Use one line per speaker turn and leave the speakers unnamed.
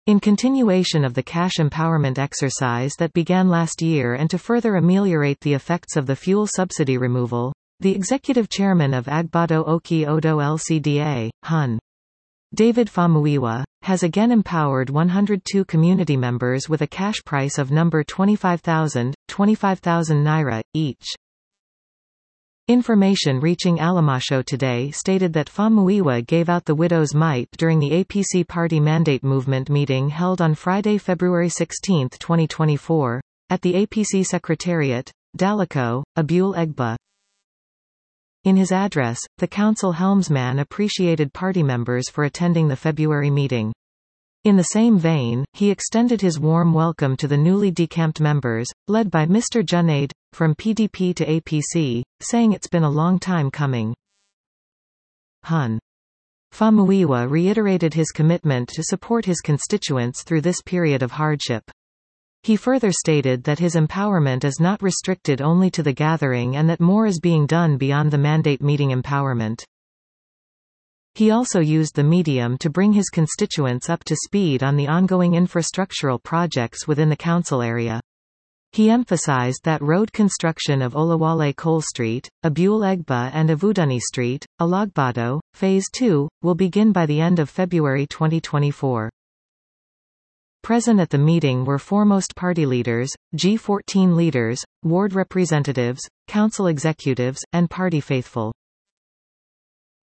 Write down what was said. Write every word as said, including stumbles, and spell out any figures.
In continuation of the cash empowerment exercise that began last year and to further ameliorate the effects of the fuel subsidy removal, the executive chairman of Agbado Oki Odo Lcda, Hun. David Famuyiwa, has again empowered one hundred two community members with a cash price of number twenty-five thousand, twenty-five thousand naira, each. Information reaching Alamasho today stated that Famuyiwa gave out the widow's mite during the A P C Party Mandate Movement meeting held on Friday, February sixteenth, twenty twenty-four, at the A P C Secretariat, Daliko, Abule Egba. In his address, the council helmsman appreciated party members for attending the February meeting. In the same vein, he extended his warm welcome to the newly decamped members, led by Mister Junaid, from P D P to A P C, saying it's been a long time coming. Hun. Famuyiwa reiterated his commitment to support his constituents through this period of hardship. He further stated that his empowerment is not restricted only to the gathering and that more is being done beyond the mandate meeting empowerment. He also used the medium to bring his constituents up to speed on the ongoing infrastructural projects within the council area. He emphasized that road construction of Olawale Cole Street, Abule Egba and Avuduni Street, Alagbado, Phase two, will begin by the end of February twenty twenty-four. Present at the meeting were foremost party leaders, G fourteen leaders, ward representatives, council executives, and party faithful.